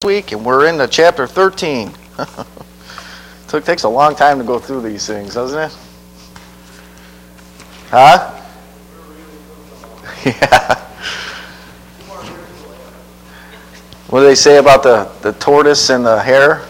week, and we're into chapter 13. It takes a long time to go through these things, doesn't it? Huh? Yeah. What do they say about the tortoise and the hare?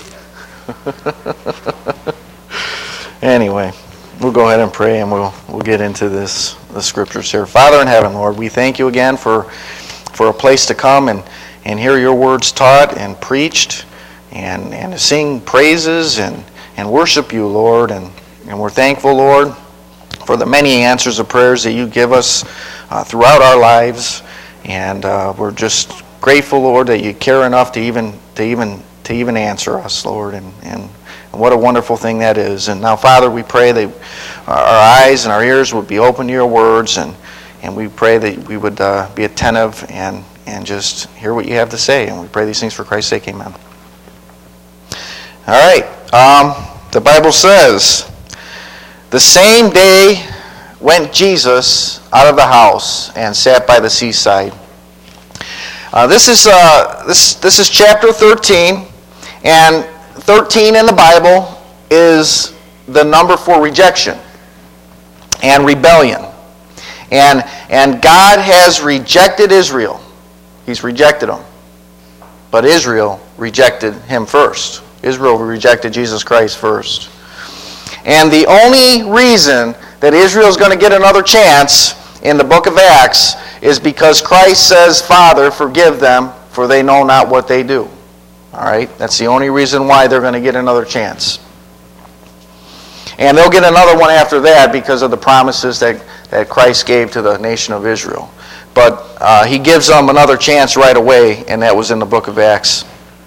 Anyway, we'll go ahead and pray, and we'll get into the scriptures here. Father in heaven, Lord, we thank you again for a place to come and hear your words taught and preached and to sing praises and worship you, Lord. And we're thankful, Lord, for the many answers of prayers that you give us throughout our lives. And we're just grateful, Lord, that you care enough to even answer us, Lord. And what a wonderful thing that is. And now, Father, we pray that our eyes and our ears would be open to your words, and we pray that we would be attentive and just hear what you have to say. And we pray these things for Christ's sake. Amen. All right. The Bible says, the same day went Jesus out of the house and sat by the seaside. This is chapter 13, and 13 in the Bible is the number for rejection and rebellion. And God has rejected Israel. He's rejected them. But Israel rejected him first. Israel rejected Jesus Christ first. And the only reason that Israel is going to get another chance in the book of Acts is because Christ says, Father, forgive them, for they know not what they do. All right? That's the only reason why they're going to get another chance. And they'll get another one after that because of the promises that Christ gave to the nation of Israel. But he gives them another chance right away, and that was in the book of Acts.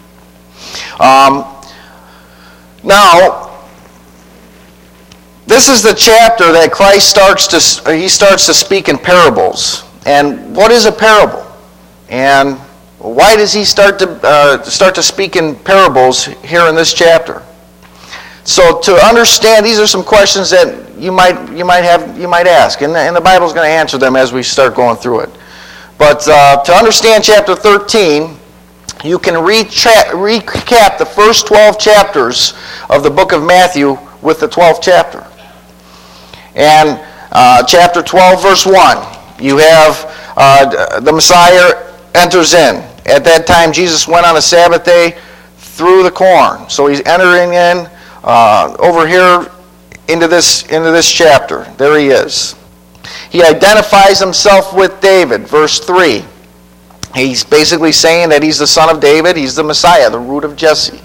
Now, this is the chapter that Christ starts to speak in parables. And what is a parable? And why does he start to speak in parables here in this chapter? So to understand, these are some questions that you might ask, and the Bible's going to answer them as we start going through it. But to understand chapter 13, you can recap the first 12 chapters of the book of Matthew with the 12th chapter. And chapter 12, verse 1, you have the Messiah enters in. At that time, Jesus went on a Sabbath day through the corn. So he's entering in over here into this chapter. There he is. He identifies himself with David, verse 3. He's basically saying that he's the son of David. He's the Messiah, the root of Jesse.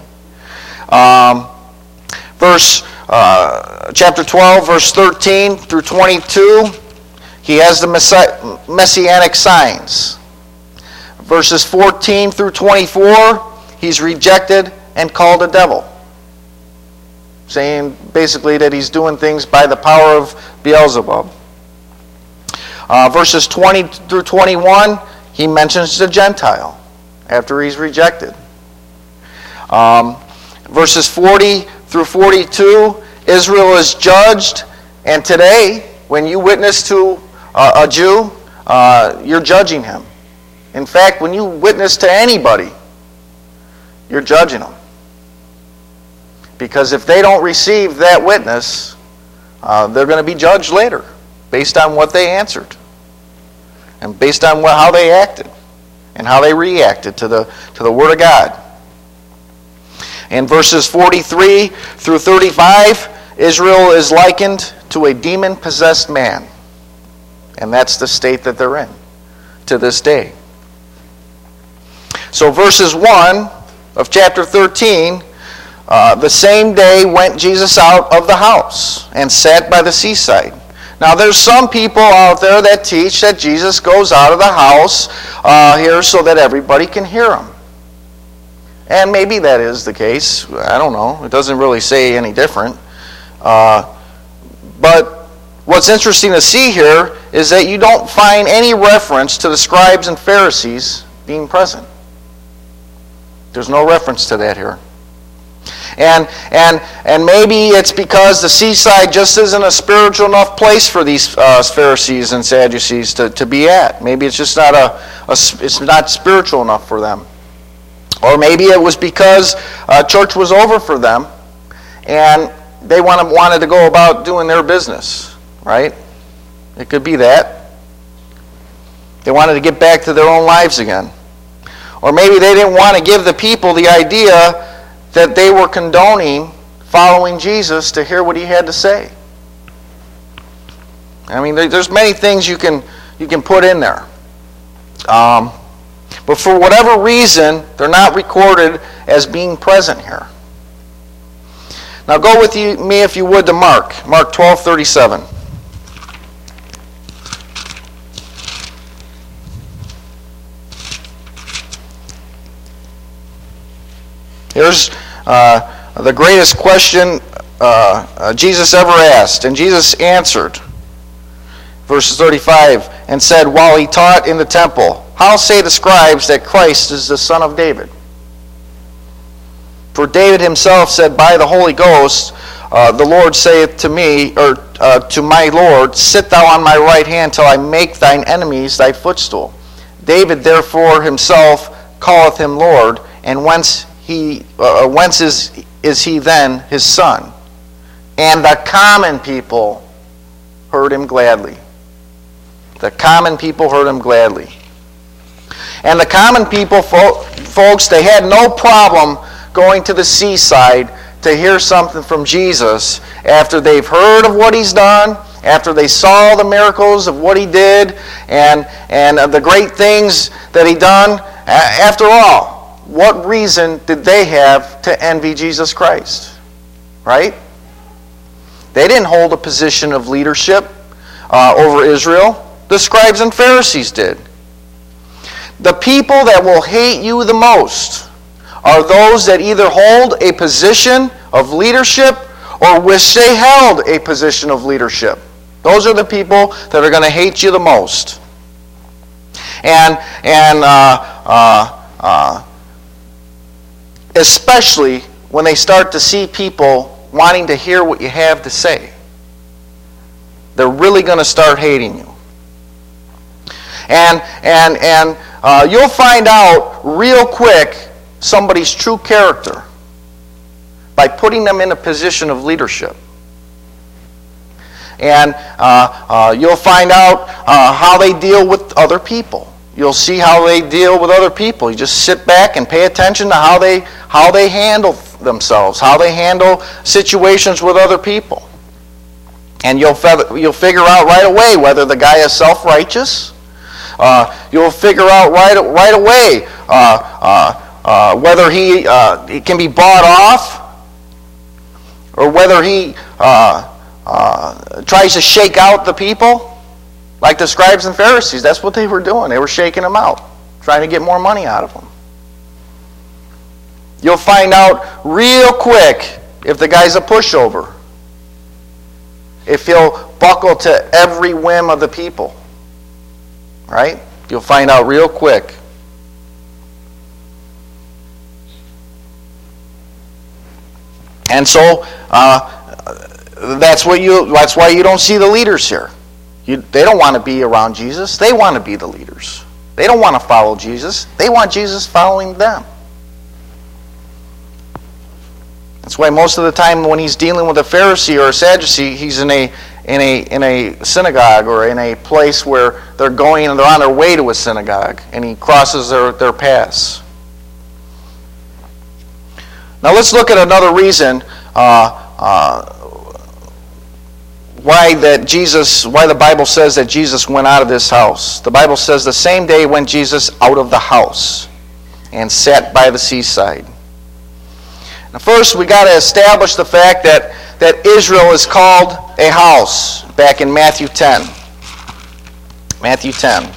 Chapter 12, verse 13 through 22, he has the messianic signs. Verses 14 through 24, he's rejected and called a devil, saying basically that he's doing things by the power of Beelzebub. Verses 20 through 21, he mentions the Gentile after he's rejected. Verses 40 through 42, Israel is judged, and today, when you witness to a Jew, you're judging him. In fact, when you witness to anybody, you're judging them. Because if they don't receive that witness, they're going to be judged later based on what they answered and based on how they acted and how they reacted to the Word of God. In verses 43 through 35, Israel is likened to a demon-possessed man. And that's the state that they're in to this day. So verses 1 of chapter 13, the same day went Jesus out of the house and sat by the seaside. Now there's some people out there that teach that Jesus goes out of the house here so that everybody can hear him. And maybe that is the case. I don't know. It doesn't really say any different. But what's interesting to see here is that you don't find any reference to the scribes and Pharisees being present. There's no reference to that here. And maybe it's because the seaside just isn't a spiritual enough place for these Pharisees and Sadducees to be at. Maybe it's just not it's not spiritual enough for them. Or maybe it was because church was over for them and they wanted to go about doing their business, right? It could be that. They wanted to get back to their own lives again. Or maybe they didn't want to give the people the idea that they were condoning following Jesus to hear what he had to say. I mean, there's many things you can put in there. But for whatever reason, they're not recorded as being present here. Now go with me, if you would, to Mark 12:37. Here's the greatest question Jesus ever asked. And Jesus answered, verse 35, and said, while he taught in the temple, how say the scribes that Christ is the Son of David? For David himself said by the Holy Ghost, the Lord saith to me, or to my Lord, sit thou on my right hand till I make thine enemies thy footstool. David therefore himself calleth him Lord, and whence is he then his son? And the common people heard him gladly. The common people heard him gladly. And the common people, folks, they had no problem going to the seaside to hear something from Jesus after they've heard of what he's done, after they saw the miracles of what he did, and the great things that he done. After all, what reason did they have to envy Jesus Christ? Right? They didn't hold a position of leadership over Israel. The scribes and Pharisees did. The people that will hate you the most are those that either hold a position of leadership or wish they held a position of leadership. Those are the people that are going to hate you the most. And especially when they start to see people wanting to hear what you have to say. They're really going to start hating you. And you'll find out real quick somebody's true character by putting them in a position of leadership. And you'll find out how they deal with other people. You'll see how they deal with other people. You just sit back and pay attention to how they handle themselves, how they handle situations with other people. And you'll figure out right away whether the guy is self-righteous. You'll figure out right away whether he can be bought off, or whether he tries to shake out the people, like the scribes and Pharisees. That's what they were doing. They were shaking them out, trying to get more money out of them. You'll find out real quick if the guy's a pushover, if he'll buckle to every whim of the people. Right? You'll find out real quick. And so that's why you don't see the leaders here. They don't want to be around Jesus. They want to be the leaders. They don't want to follow Jesus. They want Jesus following them. That's why most of the time when he's dealing with a Pharisee or a Sadducee, he's in a synagogue or in a place where they're going and they're on their way to a synagogue, and he crosses their paths. Now let's look at another reason why the Bible says that Jesus went out of this house. The Bible says the same day went Jesus out of the house and sat by the seaside. Now first we got to establish the fact that Israel is called a house, back in Matthew 10. Matthew 10.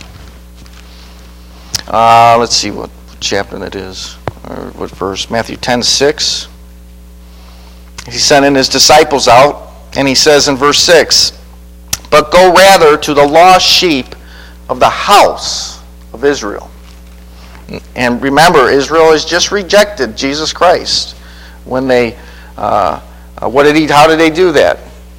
Let's see what chapter that is, or what verse. Matthew 10:6. He sent in his disciples out, and he says in verse 6, but go rather to the lost sheep of the house of Israel. And remember, Israel has just rejected Jesus Christ. When they, how did they do that?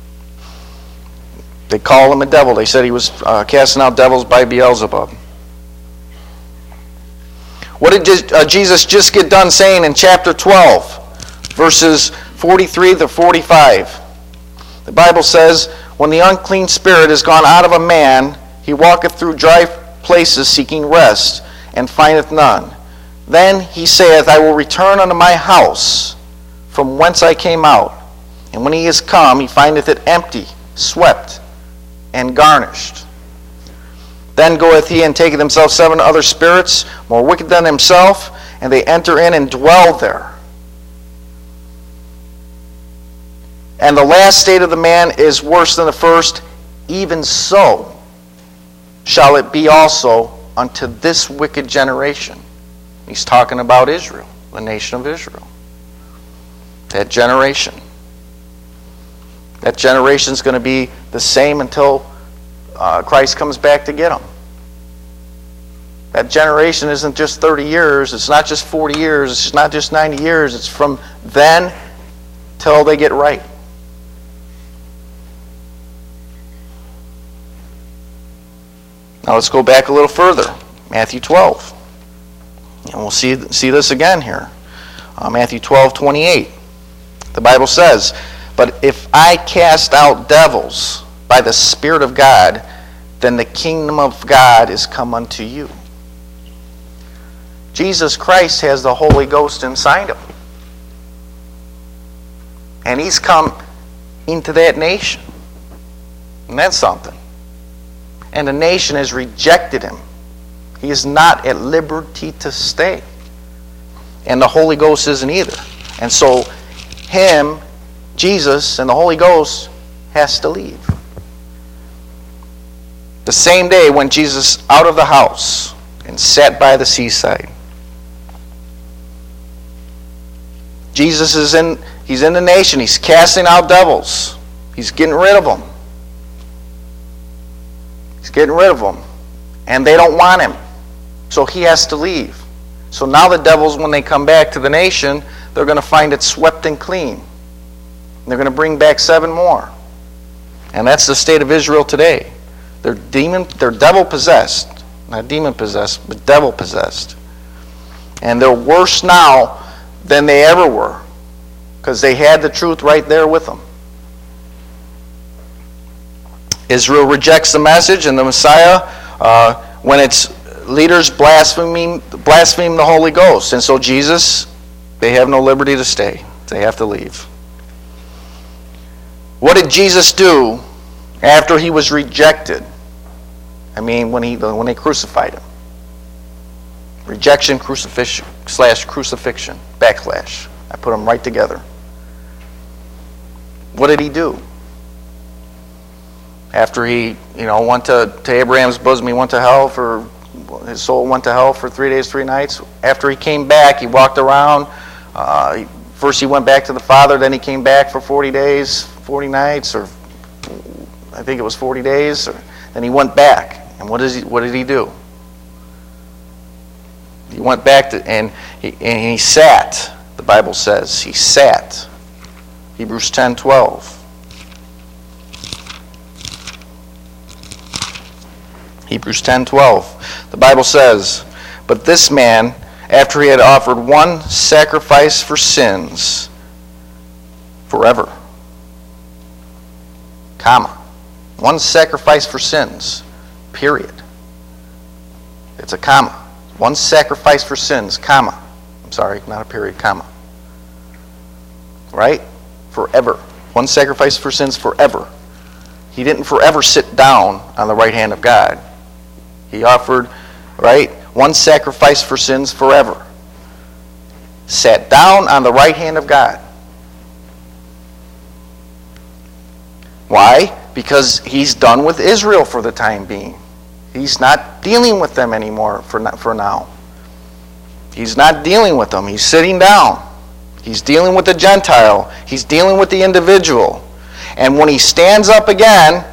They called him a devil. They said he was casting out devils by Beelzebub. What did Jesus just get done saying in chapter 12, verses 43 to 45? The Bible says, when the unclean spirit is gone out of a man, he walketh through dry places seeking rest, and findeth none. Then he saith, I will return unto my house, from whence I came out. And when he is come, he findeth it empty, swept, and garnished. Then goeth he and taketh himself 7 other spirits, more wicked than himself, and they enter in and dwell there. And the last state of the man is worse than the first. Even so shall it be also unto this wicked generation. He's talking about Israel, the nation of Israel. That generation. That generation's going to be the same until Christ comes back to get them. That generation isn't just 30 years. It's not just 40 years. It's not just 90 years. It's from then till they get right. Now let's go back a little further. Matthew 12. And we'll see this again here. Matthew 12:28. The Bible says, but if I cast out devils by the Spirit of God, then the kingdom of God is come unto you. Jesus Christ has the Holy Ghost inside him. And he's come into that nation. And that's something. And the nation has rejected him. He is not at liberty to stay. And the Holy Ghost isn't either. And so him, Jesus, and the Holy Ghost has to leave. The same day when Jesus out of the house and sat by the seaside. Jesus he's in the nation. He's casting out devils. He's getting rid of them. He's getting rid of them. And they don't want him. So he has to leave. So now the devils, when they come back to the nation, they're going to find it swept and clean. And they're going to bring back 7 more. And that's the state of Israel today. They're devil-possessed. Not demon-possessed, but devil-possessed. And they're worse now than they ever were. Because they had the truth right there with them. Israel rejects the message and the Messiah when its leaders blaspheme the Holy Ghost. And so Jesus, they have no liberty to stay. They have to leave. What did Jesus do after he was rejected? I mean, when they crucified him. Rejection, crucifixion, backlash. I put them right together. What did he do? After he, went to Abraham's bosom, he went to hell his soul went to hell for 3 days, 3 nights. After he came back, he walked around. First he went back to the Father, then he came back for 40 days, 40 nights, or I think it was 40 days. Then he went back. And what did he do? He went back and he sat. The Bible says he sat. Hebrews 10:12. Hebrews 10:12. The Bible says, but this man, after he had offered one sacrifice for sins, forever. One sacrifice for sins. Period. It's a comma. One sacrifice for sins, comma. I'm sorry, not a period, comma. Right? Forever. One sacrifice for sins forever. He didn't forever sit down on the right hand of God. He offered, right, one sacrifice for sins forever. Sat down on the right hand of God. Why? Because he's done with Israel for the time being. He's not dealing with them anymore for now. He's not dealing with them. He's sitting down. He's dealing with the Gentile. He's dealing with the individual. And when he stands up again,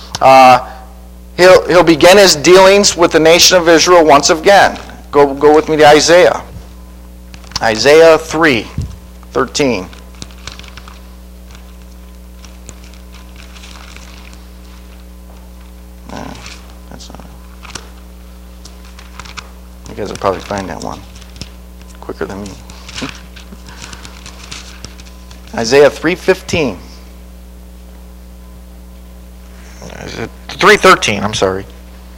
he'll begin his dealings with the nation of Israel once again. Go with me to Isaiah. Isaiah 3:13. That's not. You guys will probably find that one. quicker than me. Isaiah 3:15. 3:13, I'm sorry.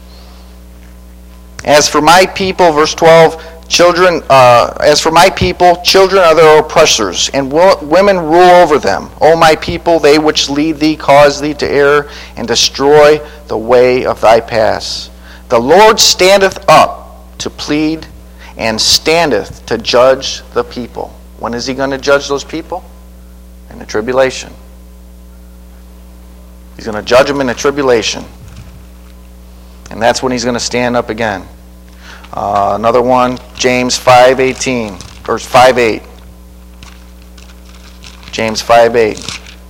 As for my people, verse 12, as for my people, children are their oppressors, and women rule over them. O my people, they which lead thee cause thee to err, and destroy the way of thy paths. The Lord standeth up to plead, and standeth to judge the people. When is he going to judge those people? In the tribulation. He's going to judge them in the tribulation. And that's when he's going to stand up again. Another one, James 5:18, or 5:8. James 5:8.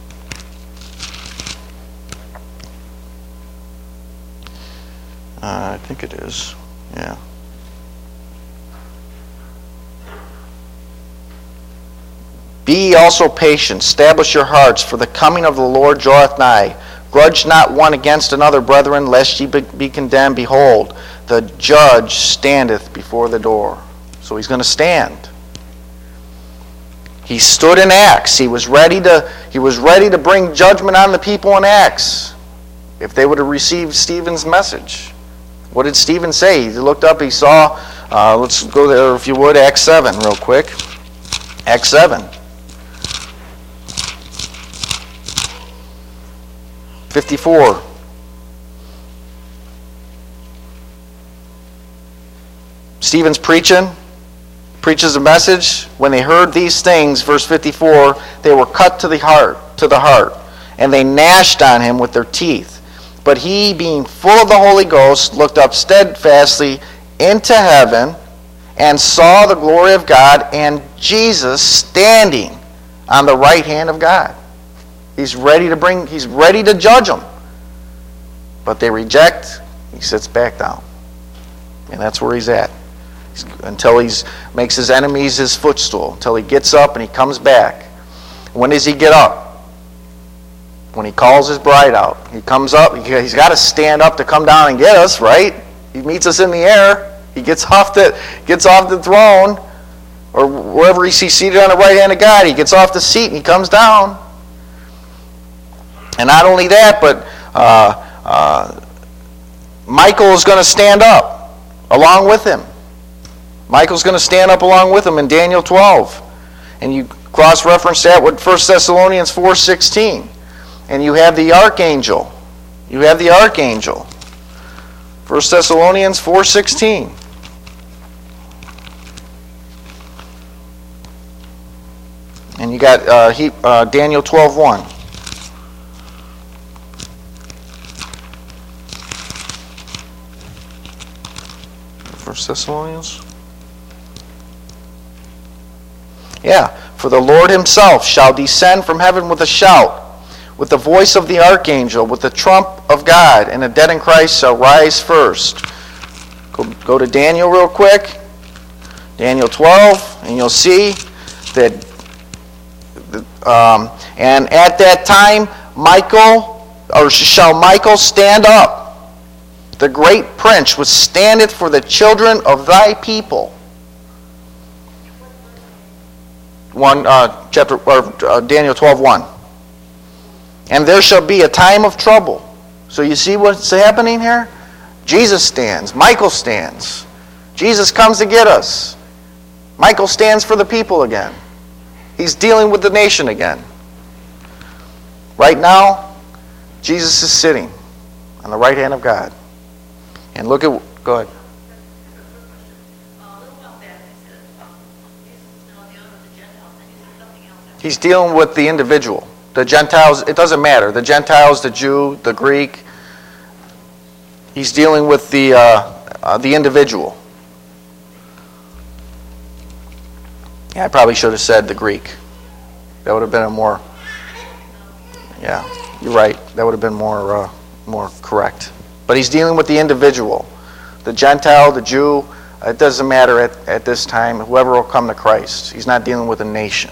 I think it is. Yeah. Be ye also patient, establish your hearts, for the coming of the Lord draweth nigh. Grudge not one against another, brethren, lest ye be condemned. Behold, the judge standeth before the door. So he's going to stand. He stood in Acts. He was ready to bring judgment on the people in Acts if they would have received Stephen's message. What did Stephen say? He looked up, he saw, let's go there if you would, Acts 7 real quick. Acts 7. 54. Stephen's preaches a message. When they heard these things, verse 54, they were cut to the heart, and they gnashed on him with their teeth. But he, being full of the Holy Ghost, looked up steadfastly into heaven, and saw the glory of God, and Jesus standing on the right hand of God. He's ready to judge them. But they reject, he sits back down. And that's where he's at. Until he makes his enemies his footstool. Until he gets up and he comes back. When does he get up? When he calls his bride out. He comes up, he's got to stand up to come down and get us, right? He meets us in the air. He gets off the throne, or wherever he's seated on the right hand of God. He gets off the seat and he comes down. And not only that, but Michael is going to stand up along with him. Michael's going to stand up along with him in Daniel 12. And you cross-reference that with 1 Thessalonians 4:16. And you have the archangel. 1 Thessalonians 4:16. And you got Daniel 12:1. 1 Thessalonians. Yeah. For the Lord himself shall descend from heaven with a shout, with the voice of the archangel, with the trump of God, and the dead in Christ shall rise first. Go to Daniel real quick. Daniel 12, and you'll see that, and at that time, shall Michael stand up, the great prince which standeth for the children of thy people. Daniel 12:1. And there shall be a time of trouble. So you see what's happening here? Jesus stands. Michael stands. Jesus comes to get us. Michael stands for the people again. He's dealing with the nation again. Right now, Jesus is sitting on the right hand of God. And look at, go ahead. He's dealing with the individual. The Gentiles, it doesn't matter. The Gentiles, the Jew, the Greek. He's dealing with the individual. Yeah, I probably should have said the Greek. That would have been a more, yeah, you're right. That would have been more correct. But he's dealing with the individual. The Gentile, the Jew, it doesn't matter at this time. Whoever will come to Christ. He's not dealing with a nation.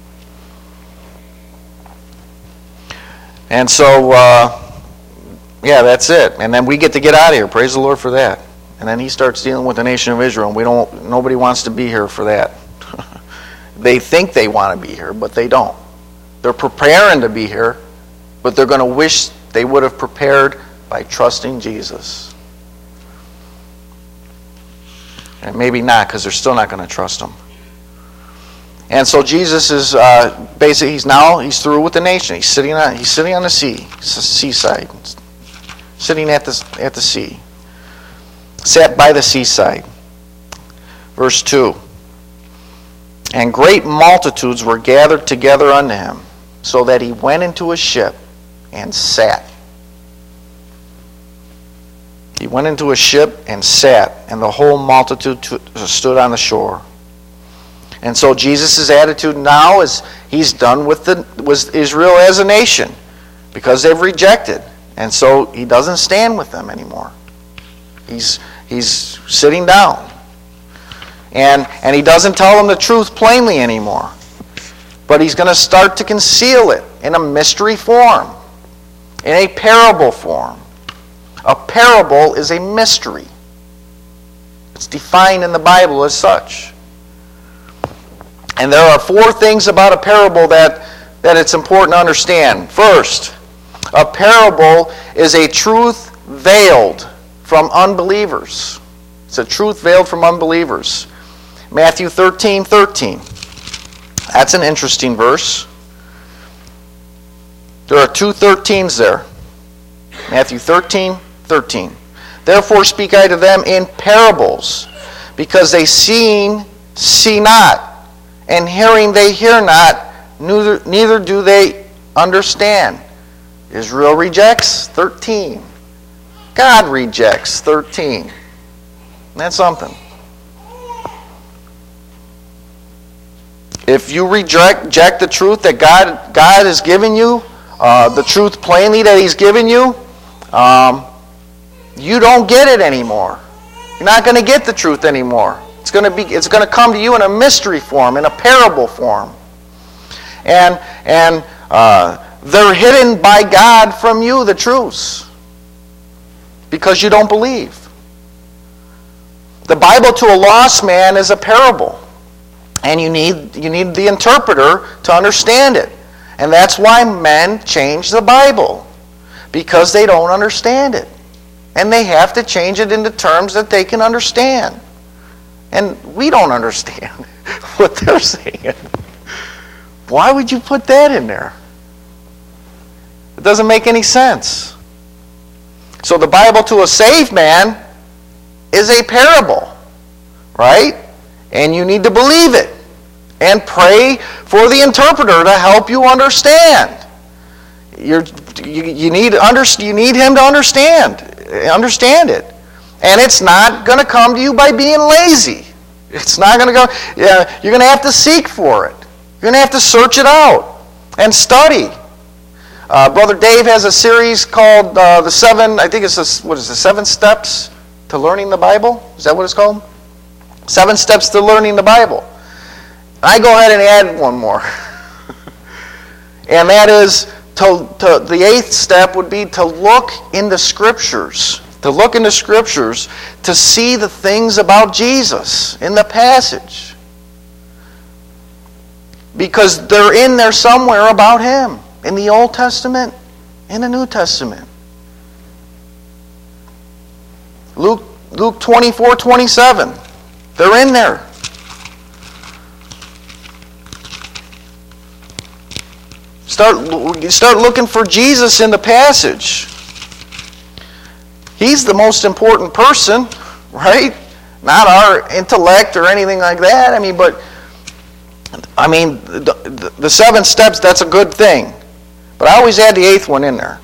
And so, yeah, that's it. And then we get to get out of here. Praise the Lord for that. And then he starts dealing with the nation of Israel. And nobody wants to be here for that. They think they want to be here, but they don't. They're preparing to be here, but they're going to wish they would have prepared by trusting Jesus. And maybe not, because they're still not going to trust him. And so Jesus is basically, he's through with the nation. He's sitting on the seaside, sitting at the sea. Sat by the seaside. Verse 2. And great multitudes were gathered together unto him, so that he went into a ship and sat. He went into a ship and sat, and the whole multitude stood on the shore. And so Jesus' attitude now is he's done with Israel as a nation, because they've rejected. And so he doesn't stand with them anymore. He's sitting down. And he doesn't tell them the truth plainly anymore. But he's going to start to conceal it in a mystery form, in a parable form. A parable is a mystery. It's defined in the Bible as such. And there are 4 things about a parable that it's important to understand. First, a parable is a truth veiled from unbelievers. It's a truth veiled from unbelievers. Matthew 13:13. That's an interesting verse. There are 2 13s there. Matthew 13:13. Therefore speak I to them in parables, because they see not, and hearing they hear not, neither do they understand. Israel rejects 13. God rejects 13. That's something. If you reject the truth that God has given you, the truth plainly that he's given you, you don't get it anymore. You're not going to get the truth anymore. It's going to come to you in a mystery form, in a parable form. And they're hidden by God from you, the truths, because you don't believe. The Bible to a lost man is a parable. And you need the interpreter to understand it. And that's why men change the Bible, because they don't understand it. And they have to change it into terms that they can understand. And we don't understand what they're saying. Why would you put that in there? It doesn't make any sense. So the Bible to a saved man is a parable, right? And you need to believe it and pray for the interpreter to help you understand. You need him to understand it. And it's not going to come to you by being lazy. It's not going to go. Yeah, you're going to have to seek for it. You're going to have to search it out and study. Brother Dave has a series called the 7 steps to learning the Bible? Is that what it's called? 7 steps to learning the Bible. I go ahead and add one more. And that is, the 8th step would be to look in the Scriptures. To look in the Scriptures to see the things about Jesus in the passage. Because they're in there somewhere about Him. In the Old Testament, in the New Testament. Luke 24:27. They're in there. Start looking for Jesus in the passage. He's the most important person, right? Not our intellect or anything like that. The 7 steps, that's a good thing. But I always add the 8th one in there.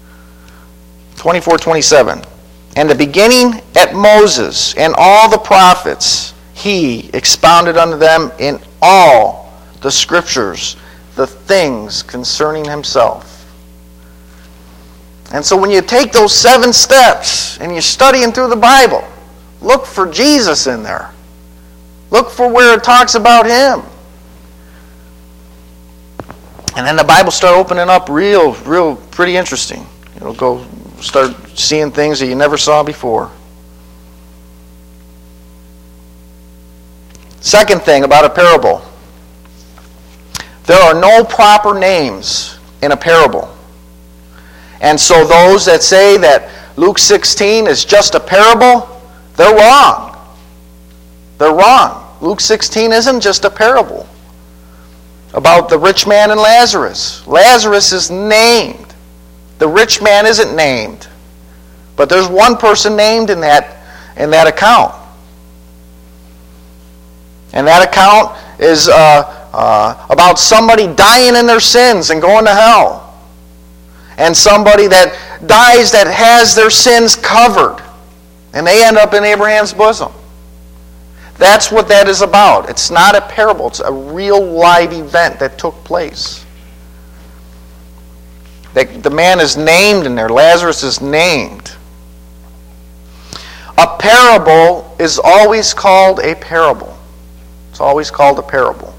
24:27. And the beginning at Moses and all the prophets, he expounded unto them in all the Scriptures the things concerning himself. And so when you take those 7 steps and you're studying through the Bible, look for Jesus in there. Look for where it talks about Him. And then the Bible start opening up real pretty interesting. It'll go start seeing things that you never saw before. Second thing about a parable. There are no proper names in a parable. And so those that say that Luke 16 is just a parable, they're wrong. They're wrong. Luke 16 isn't just a parable about the rich man and Lazarus. Lazarus is named. The rich man isn't named. But there's one person named in that account. And that account is about somebody dying in their sins and going to hell. And somebody that dies that has their sins covered. And they end up in Abraham's bosom. That's what that is about. It's not a parable. It's a real live event that took place. The man is named in there. Lazarus is named. A parable is always called a parable. It's always called a parable.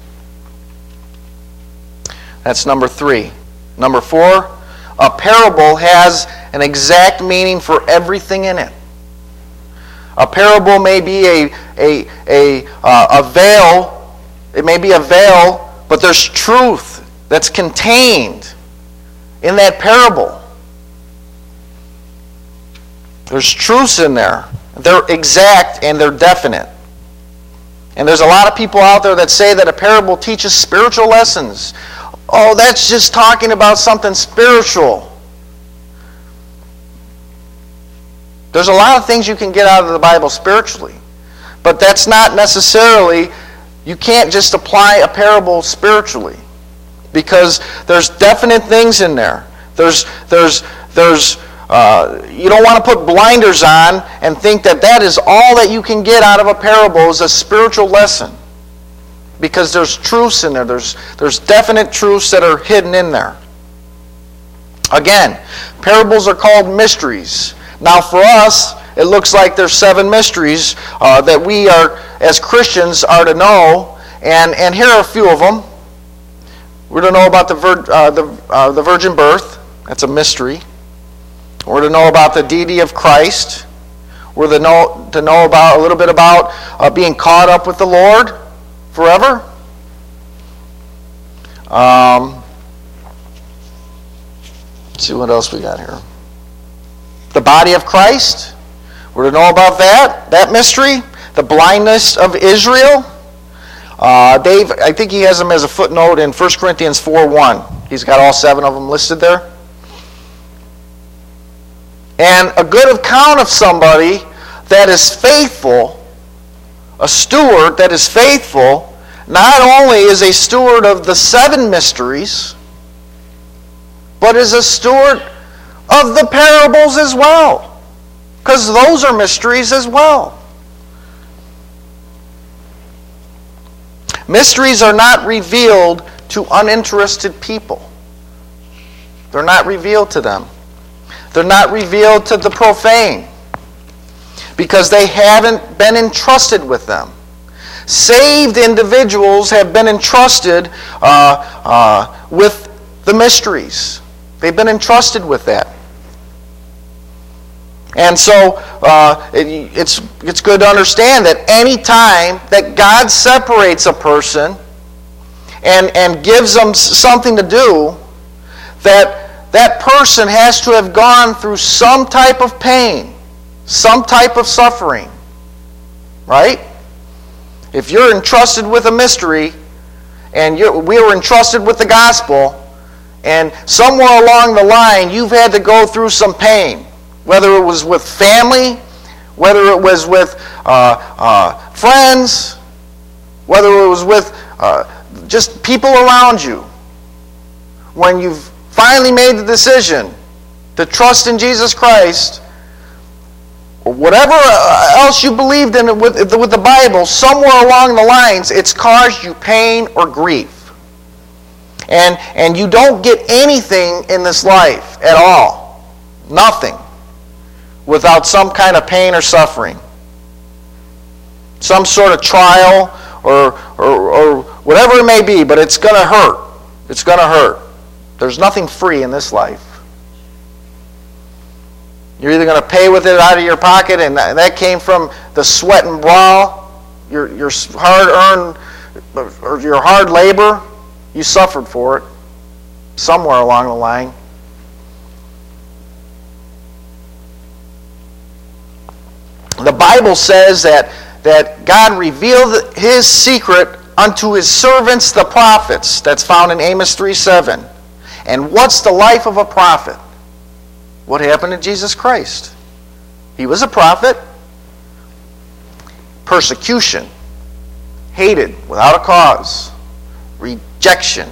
That's number 3. Number 4, a parable has an exact meaning for everything in it. A parable may be a veil. It may be a veil, but there's truth that's contained in that parable. There's truths in there. They're exact and they're definite. And there's a lot of people out there that say that a parable teaches spiritual lessons. Oh, that's just talking about something spiritual. There's a lot of things you can get out of the Bible spiritually. But that's not necessarily, you can't just apply a parable spiritually. Because there's definite things in there. You don't want to put blinders on and think that is all that you can get out of a parable is a spiritual lesson. Because there's truths in there. There's definite truths that are hidden in there. Again, parables are called mysteries. Now for us, it looks like there's 7 mysteries that we are, as Christians, are to know. And here are a few of them. We're to know about the virgin birth. That's a mystery. We're to know about the deity of Christ. We're to know about a little bit about being caught up with the Lord forever. Let's see what else we got here. The body of Christ. We're to know about that mystery. The blindness of Israel. Dave, I think he has them as a footnote in 1 Corinthians 4:1. He's got all 7 of them listed there. And a good account of somebody that is faithful, a steward that is faithful, not only is a steward of the 7 mysteries, but is a steward of the parables as well. Because those are mysteries as well. Mysteries are not revealed to uninterested people. They're not revealed to them. They're not revealed to the profane because they haven't been entrusted with them. Saved individuals have been entrusted with the mysteries. They've been entrusted with that. And so it's good to understand that any time that God separates a person and gives them something to do, that person has to have gone through some type of pain, some type of suffering. Right? If you're entrusted with a mystery, and we were entrusted with the gospel, and somewhere along the line you've had to go through some pain, whether it was with family, whether it was with friends, whether it was with just people around you, when you've finally made the decision to trust in Jesus Christ, or whatever else you believed in with the Bible, somewhere along the lines, it's caused you pain or grief. And you don't get anything in this life at all. Nothing. Without some kind of pain or suffering. Some sort of trial or whatever it may be, but it's going to hurt. It's going to hurt. There's nothing free in this life. You're either going to pay with it out of your pocket, and that came from the sweat and brow, your hard-earned, or your hard labor, You suffered for it somewhere along the line. The Bible says that God revealed his secret unto his servants the prophets. That's found in Amos 3:7. And what's the life of a prophet? What happened to Jesus Christ? He was a prophet. Persecution. Hated without a cause. Rejection.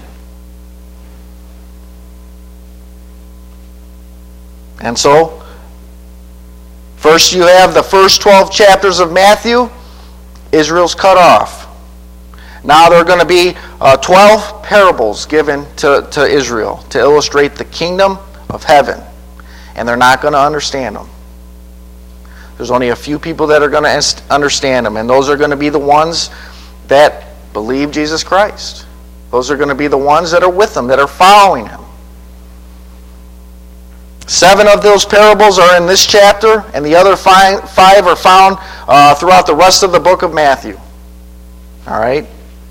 And so, first you have the first 12 chapters of Matthew. Israel's cut off. Now there are going to be 12 parables given to Israel to illustrate the kingdom of heaven. And they're not going to understand them. There's only a few people that are going to understand them. And those are going to be the ones that believe Jesus Christ. Those are going to be the ones that are with him, that are following him. 7 of those parables are in this chapter, and the other 5 are found throughout the rest of the book of Matthew. All right?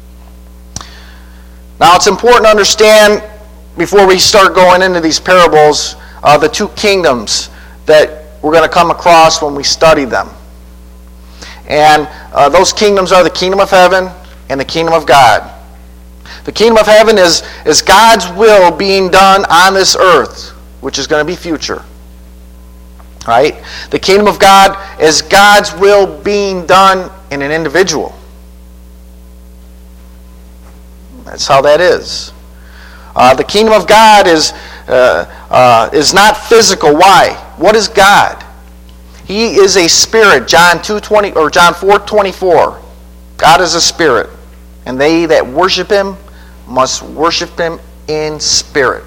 Now it's important to understand, before we start going into these parables, the 2 kingdoms that we're going to come across when we study them. And those kingdoms are the kingdom of heaven and the kingdom of God. The kingdom of heaven is God's will being done on this earth, which is going to be future. Right? The kingdom of God is God's will being done in an individual. That's how that is. The kingdom of God is not physical. Why? What is God? He is a spirit. John 2:20 or John 4:24. God is a spirit, and they that worship him must worship him in spirit.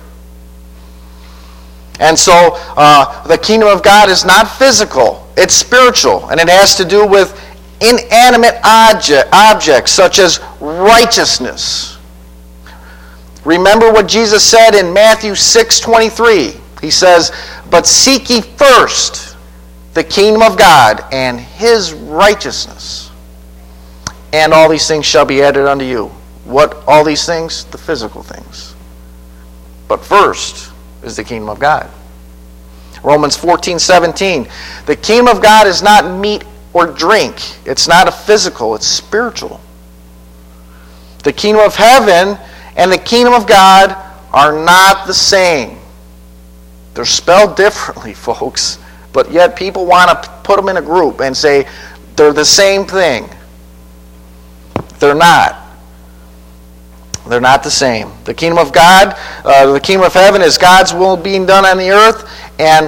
And so the kingdom of God is not physical. It's spiritual, and it has to do with inanimate objects such as righteousness. Remember what Jesus said in Matthew 6:23. He says, "But seek ye first the kingdom of God and his righteousness, and all these things shall be added unto you." What all these things? The physical things. But first is the kingdom of God. Romans 14:17. The kingdom of God is not meat or drink. It's not a physical, it's spiritual. The kingdom of heaven and the kingdom of God are not the same. They're spelled differently, folks. But yet people want to put them in a group and say they're the same thing. They're not. They're not the same. The kingdom of God, the kingdom of heaven is God's will being done on the earth. And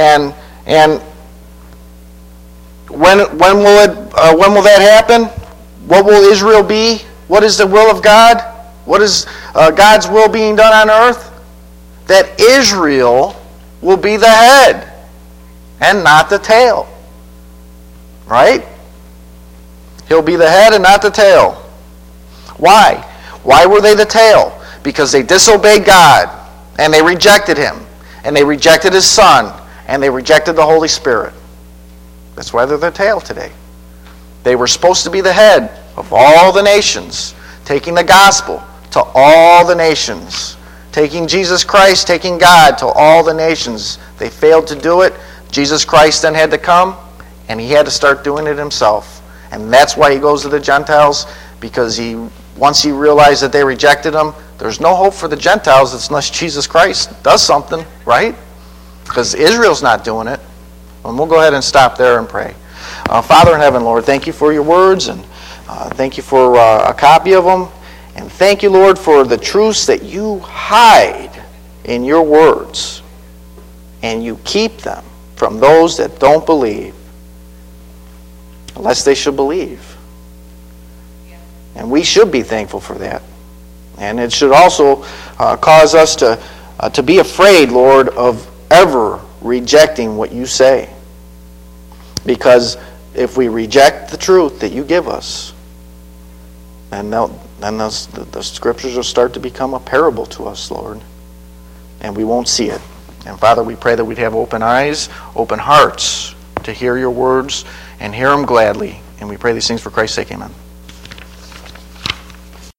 when will that happen? What will Israel be? What is the will of God? What is God's will being done on earth? That Israel will be the head and not the tail. Right? He'll be the head and not the tail. Why? Why were they the tail? Because they disobeyed God and they rejected him and they rejected his Son and they rejected the Holy Spirit. That's why they're the tail today. They were supposed to be the head of all the nations, taking the gospel to all the nations, taking Jesus Christ, taking God to all the nations. They failed to do it. Jesus Christ then had to come, and he had to start doing it himself. And that's why he goes to the Gentiles, because once he realized that they rejected him, there's no hope for the Gentiles unless Jesus Christ does something, right? Because Israel's not doing it. And we'll go ahead and stop there and pray. Father in heaven, Lord, thank you for your words, and thank you for a copy of them. And thank you, Lord, for the truths that you hide in your words. And you keep them from those that don't believe, unless they should believe. And we should be thankful for that. And it should also cause us to be afraid, Lord, of ever rejecting what you say. Because if we reject the truth that you give us, then the scriptures will start to become a parable to us, Lord. And we won't see it. And Father, we pray that we'd have open eyes, open hearts to hear your words and hear them gladly. And we pray these things for Christ's sake. Amen.